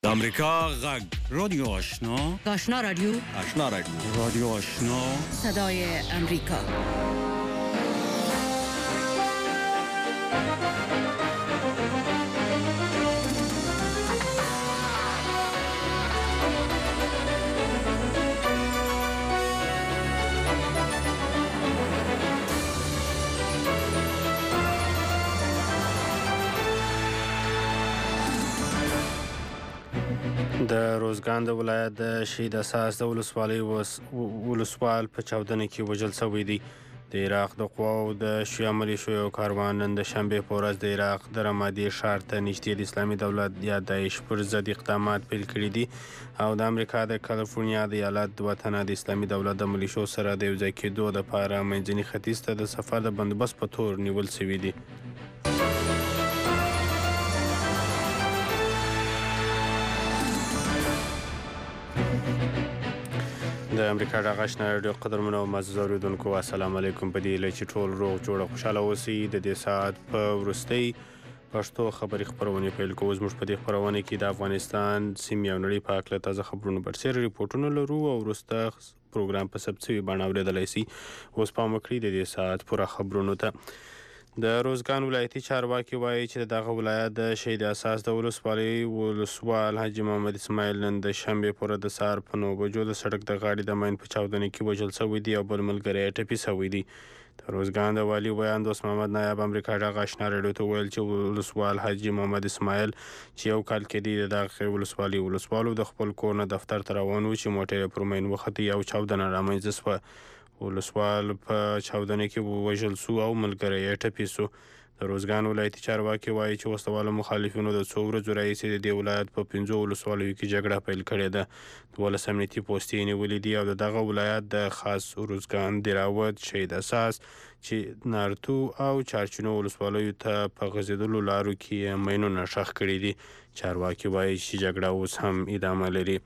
د امریکا غږ رادیو آشنا آشنا رادیو رادیو آشنا صدای امریکا. د روزګان د ولایت د شهید اساس د ولسوال په چاودنه کې وژل شوی دی. د عراق د قواو د شیعه ملیشو یو کاروان نن د شنبې په ورځ د عراق د رمادي ښار ته نږدې د اسلامي دولت یا داعش پر ضد اقدامات پیل کړي دي او د امریکا د کالیفورنیا د ایالت دوه تنه د اسلامي دولت د ملیشو سره د یوځای کېدو دپاره منځني ختیځ ته د سفر د بندوبست په تور نیول شوي دي. د امریکا غږ آشنا رادیو قدرمنو او معزز اورېدونکو السلام علیکم. په دې هیله چې ټول روغ جوړه خوشحاله اوسئ. د دې ساعت په وروستۍ پښتو خبري خپرونې پیل کوو. زموږ په دې خپرونه کې د افغانستان سیمې او نړۍ په هکله تازه خبرونه برسېره ریپورټونه لرو او وروسته پروګرام په ثبت شوي بڼه اورېدلی سي. اوس پام وکړئ د دې ساعت پوره خبرونو ته. د روزګان ولایتي چارواکي وایي چې دغه ولایت د شهید اساس د ولسوالۍ ولسوال حاجي محمد اسماعیل نن د شنبې په ورځ د سهار په 9 بجو د سړک د غاړې د ماین په چاودنه کې وژل شوی دی او بل ملګری یې ټپي شوی دی. د روزګان د والي ویان دوست محمد نایب امریکا غږ آشنا رادیو ته ویل چې ولسوال حاجي محمد اسماعیل چې یو کال کې دی د دغه ولسوالۍ ولسوالو د خپل کور نه دفتر ته روان و چې موټر یې پر ماین وختی او چاودنه رامنځته شوه. ولسوال په چاودنه کې ووژل شو او ملګری یې ټپي شو. د روزګان ولایتي چارواکي وایي چې وسله مخالفینو د څو ورځو راهیسې د دې ولایت په 5 ولسوالیو کې جګړه پیل کړې ده. 12 امنیتي پوستې نیولې دي او د دغه ولایت د خاص روزګان، دراوت، شهید اساس چې نارتو او چارچینو ولسوالیو ته په غځېدلو لارو کې ماینونه ښخ کړي دي. چارواکي وایي چې جګړه اوس هم ادامه لري.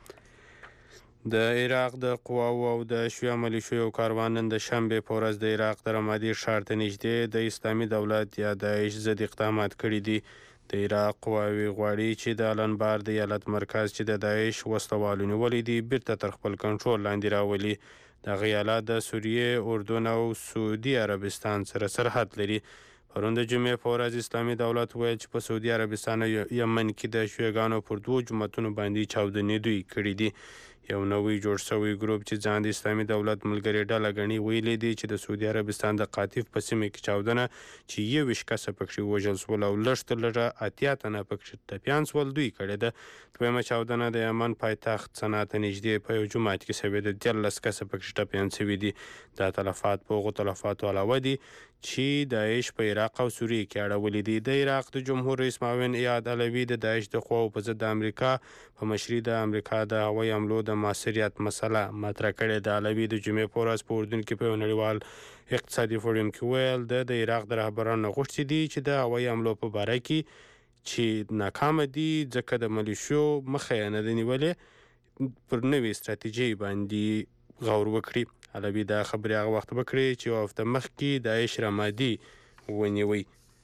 د عراق د قواو او د شیعه ملیشو یو کاروان نن د شنبې په ورځ د عراق د رمادي ښار ته نږدې د اسلامي دولت یا داعش ضد اقدامات کړي دي. د عراق قواوې غواړي چې د الانبار د ایالت مرکز چې د داعش وسلوالو نیولی دي بیرته تر خپل کنټرول لاندې راولي. دغه ایالت د سوریې، اردن او سعودي عربستان سره سرحد لري. پرون د جمعې په ورځ اسلامي دولت ویل چې په سعودي عربستان او یمن کې د شیعهګانو پر 2 جوماتونو باندې چاودنې دوی کړي دي. یو نوی جوړ شوی ګروپ چې ځان د اسلامي دولت ملګري ډله ګڼي ویلي دي چې د سعودي عربستان د قاطف په سیمه کې چاودنه چې 21 کسه پکښې وژل شول او لږ تر لږه 80 تنه پکښې ټپیان شول دوی کړې ده. دویمه چاودنه د یمن پایتخت سنا ته نږدې په یو جومات کې شوې ده. 13 کسه پکښې ټپیان شوي دي. دا تلفات په هغو تلفاتو علاوه دي چې داعش په عراق او سوریې کې اړولي دي. د عراق د جمهور رئیس معاون ایاد علوي د داعش د قواو په ضد د امریکا په مشري د امریکا د هوایي حملو د مؤثریت مسله مطرح کړې ده. علوي د جمعې په ورځ په اردن کې په یو نړیوال اقتصادي فورم کې ویل د عراق د رهبرانو غوښتي دي چې د هوایي حملو په باره کې چې ناکامه دي ځکه د ملیشو مخه یې نه ده نیولې پر نوې ستراتیژۍ باندې غور وکړي. علوي دا خبرې هغه وخت وکړې چې یو هفته مخکې داعش رمادي ونیوی.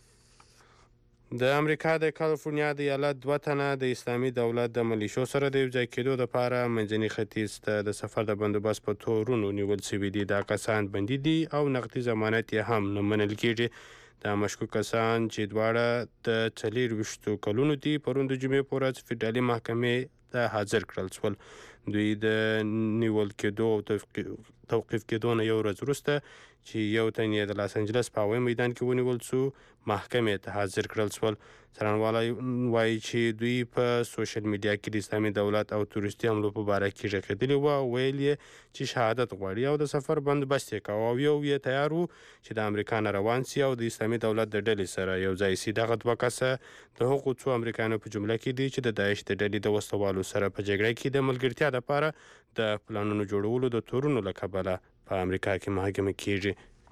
د امریکا د کالیفورنیا د ایالت 2 تنه د اسلامي دولت د ملیشو سره د یوځای کېدو دپاره منځني ختیځ ته د سفر د بندوبست په تورونو نیول شوي دي. دا کسان بندي دي او نقدي ضمانت یې هم نه منل کېږي. دا مشکوک کسان چې دواړه د 24 کلونو دي پرون د جمعې په ورځ فدرالي محکمې ته حاضر کړل شول. دوی د نیول کېدو او توقیف کېدو نه یو ورځ وروسته چې یو تن یې د لاس انجلس په هوایي میدان کې ونیول شو محکمې ته حاضر کړل شول. څارنوالا وایي چې دوی په سوشل میډیا کې د اسلامي دولت او تروریستي حملو په باره کې غږېدلي وو او ویل یې چې شهادت غواړي او د سفر بندوبست یې کاوه او یو یې تیار و چې د امریکا نه روان سي او د اسلامي دولت د ډلې سره یو ځای سي. دغه 2 کسه د هغو څو امریکایانو په جمله کې دي چې د داعش د ډلې د وسلوالو سره په جګړه کې د ملګرتیا لپاره د پلانونو جوړولو د تورونو له کبله په امریکا کې محاکمه کیږي.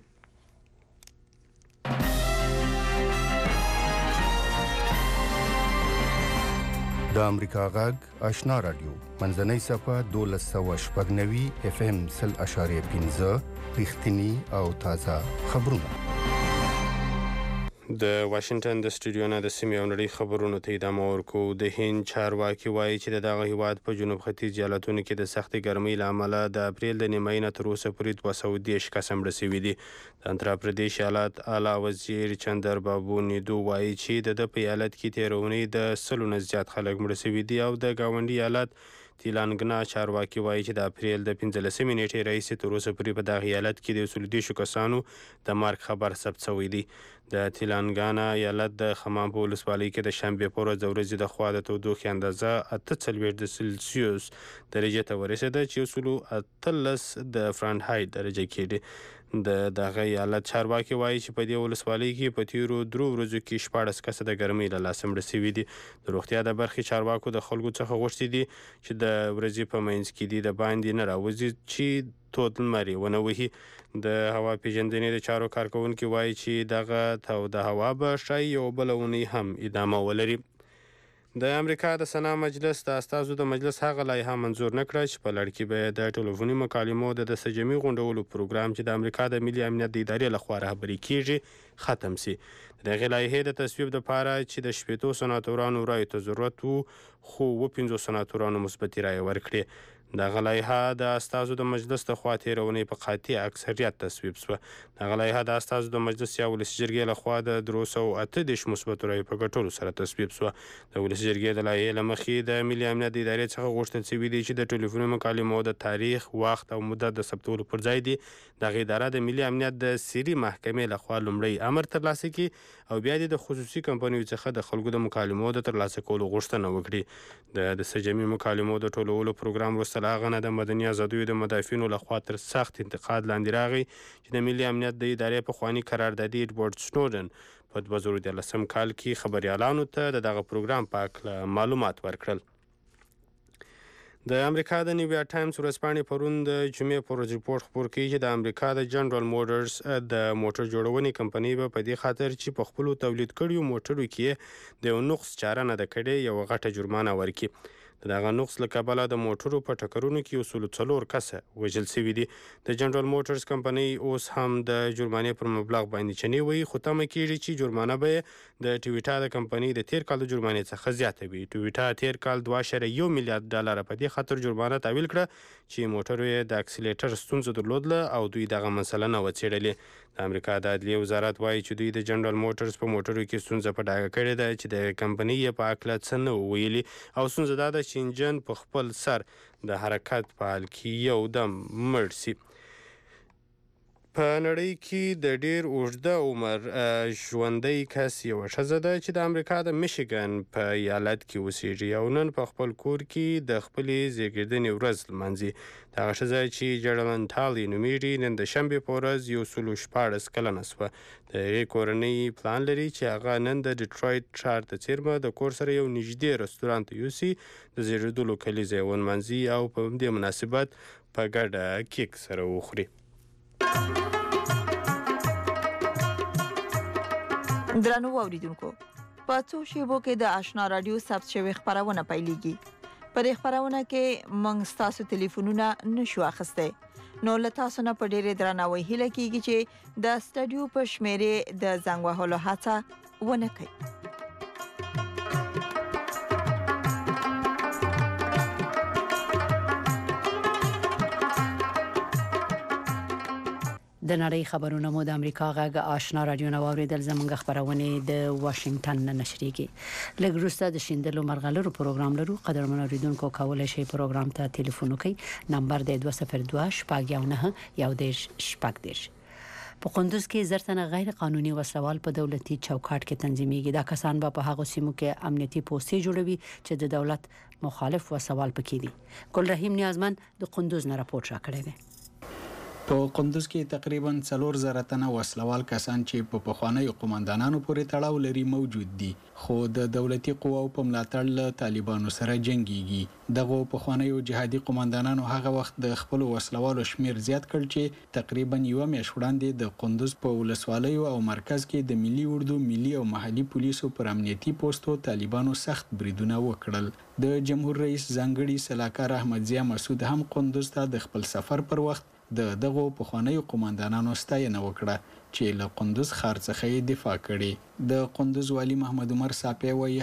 د امریکا غږ آشنا رادیو منځنۍ صفحه 1290 FM 0.5 رښتینی او تازه خبرونه. د واشنگټن د سټوډیو نه د سیمې او نړۍ خبرونو ته ادامه ورکو. د هند چارواکي وایي چې د دغه هیواد په جنوب ختیځ ایالتونو کې د سختې ګرمۍ له امله د اپریل د نیمایي نه تر اوسه پورې 230 کسه مړه شوي دي. د آندھرا پردیش ایالت اعلی وزیر چندر بابو نیدو وایي چې د په ایالت کې تېره اونۍ د 100 نه زیات خلک مړه شوي دي او د ګاونډي ایالت تیلانګنا چارواکي وایي چې د اپریل د 15 نیټې راهیسې تر اوسه پورې په دغه ایالت کې د 130 کسانو د مرګ خبر ثبت شوی دی. د تیلانګانا ایالت د خمام په ولسوالۍ کې د شنبې په ورځ د ورځې د خوا د تودوخې اندازه 48 سلسیوس درجې ته ورسېده چې 18 د فرانهایت درجه کې دی. د دغه ایالت چارواکي وایي چې په دې ولسوالۍ کې په تیرو 3 ورځو کې 14 کسه د ګرمۍ له لاسه مړه شوي دي. د روغتیا د برخې چارواکو د خلکو څخه غوښتي دي چې د ورځې په منځ کې دي د باندې نه راوځي چې تود لمر ونه وهي. د هوا پیژندنې د چارو کارکونکي وایي چې دغه توده هوا به ښایي یو بله اونۍ هم ادامه ولري. د امریکا د سنا مجلس د استازو د مجلس هغه لایحه منظور نه کړه چې په لړ کې به د ټلفوني مکالمو د سجمي غونډولو پروګرام چې د امریکا د ملي امنیت د ادارې لخوا رهبري کیږي ختم سي. دغه لایحې د تصویب لپاره چې د 80 سناتورانو رایو ته ضرورت وو خو 15 سناتورانو مثبت رایه ورکړې. دغه لایحه د استازو د مجلس د خوا تېره اونۍ په قاطع اکثریت تصویب شوه. دغه لایحه د استازو د مجلس یا ولسي جرګې لخوا د 338 مثبتو رایو په ګټلو سره تصویب شوه. د ولسي جرګې د لایحې له مخې د ملي امنیت د ادارې څخه غوښتل شوي دي چې د ټلیفوني مکالمو د تاریخ، وخت او مدت د ثبتولو پر ځای دي دغه اداره د ملي امنیت د سري محکمې لخوا لومړی امر ترلاسه کړي او بیا د خصوصي کمپنیو څخه د خلکو د مکالمو د ترلاسه کولو غوښتنه وکړي. د سجمي مکالمو د ټولولو پروګرام وروسته له هغه نه د مدني ازادیو د مدافعینو لخوا تر سخت انتقاد لاندې راغی چې د ملي امنیت د ادارې پخواني قراردادي ایډوارډ سنوډن په 2013 کال کې خبریالانو ته دغه پروګرام په اړه معلومات ورکړل. د امریکا د نیویارک ټایمز ورځپاڼې پرون د جمعې پر ورځ ریپورټ خپور کړي چې د امریکا د جنرال موټرز د موټر جوړونې کمپنۍ به په دې خاطر چې په خپلو تولید کړیو موټرو کې د یو نقص چاره نه ده کړې یو غټه جرمانه ورکړي. د دغه نقص له کبله د موټرو په ټکرونو کې 4 کسه وژل شوي دي. د جنرال موټرز کمپنۍ اوس هم د جرمانې پر مبلغ باندې چنې وایي خو تمه کېږي چې جرمانه به د ټویټا د کمپنۍ د تیر کال د جرمانې څخه زیاته وي. ټویټا تیر کال 2.1 میلیارډ ډالر په دې خاطر جرمانه تحویل کړه چې موټرو یې د اکسیلیټر ستونزه درلودله او دوی دغه مسله نه وڅېړلې. د امریکا د عدلیې وزارت وایي چې دوی د جنرال موټرز په موټرو کې ستونزه په ډاګه کړې ده چې د کمپنۍ یې په هکله څه نه ویلي او ستونزه دا ده چې انجن په خپل سر د حرکت په حال کې یو دم مړ شي. په نړۍ کې د ډیر اوږده عمر ژوندی کس یوه ښځه ده چې د امریکا د میشیګن په ایالت کې اوسیږي او نن په خپل کور کې د خپلې زیږیدنې ورځ لمانځي. دغه ښځه چې جرلن ټالي نومیږي نن د شنبې په ورځ 114 کلنه شوه. د هغې کورنۍ پلان لري چې هغه نن د ډیټرویټ ښار ته څیرمه د کور سره یو نږدې رستورانت ته یوسي د زیږیدلو کلیزه یې ونمانځي او په همدې مناسبت په ګډه کیک سره وخوري. درنو اوریدونکو په څو شیبو کې د آشنا رادیو ثبت شوی خبرونه پیلېږي. په دې خبرونه کې موږ ستاسو ټلیفونونه نشو اخیستی نو له تاسو نه په ډېرې درناوي هیله کیږي چې د سټډیو په شمیرې د زنګ وهلو هڅه ونه کړئ. د نړۍ خبرونه مو د امریکا غږ آشنا رادیو نو اوریدل زمونږ خبرونه د واشنگټن نه نشریږي. لږ وروسته د شیندلو مرغلرو پروګرام لرو. قدرمن اوریدونکو کولای شي پروګرام ته ټلیفون وکړئ. نمبر د 202 شپږ یو شپږ. په قندوز کې زرتنه غیر قانوني وسوال په دولتي چوکاټ کې تنظیمېږي. دا کسان په هغه سیمو کې امنیتي پوستې جوړوي چې د دولت مخالف وسوال پکې دي. ګل رحیم نیازمن د قندوز نه راپورټ راکړی دی. په قندوز کې تقریبا 4,000 تنه وسلوال کسان چې په پخوانیو قومندانانو پورې تړاو لري موجود دي خو د دولتي قواو په ملاتړ له طالبانو سره جنگيږي. دغه پخوانیو جهادي قومندانانو هغه وخت د خپل وسلوالو شمیر زیات کړ چې تقریبا یو میاشت وړاندې د قندوز په ولسوالیو او مرکز کې د ملي اردو، ملي او محلي پولیسو پر امنیتي پوسټو طالبانو سخت بریدونه وکړل. د جمهور رئیس ځانګړي سلاکار احمد ضیا مسعود هم قندوز ته د خپل سفر پر وخت دغه پخوانیو قوماندانانو ستاینه وکړه چې له قندوز ښار څخه دفاع کړي. د قندوز والی محمد عمر صافی وایي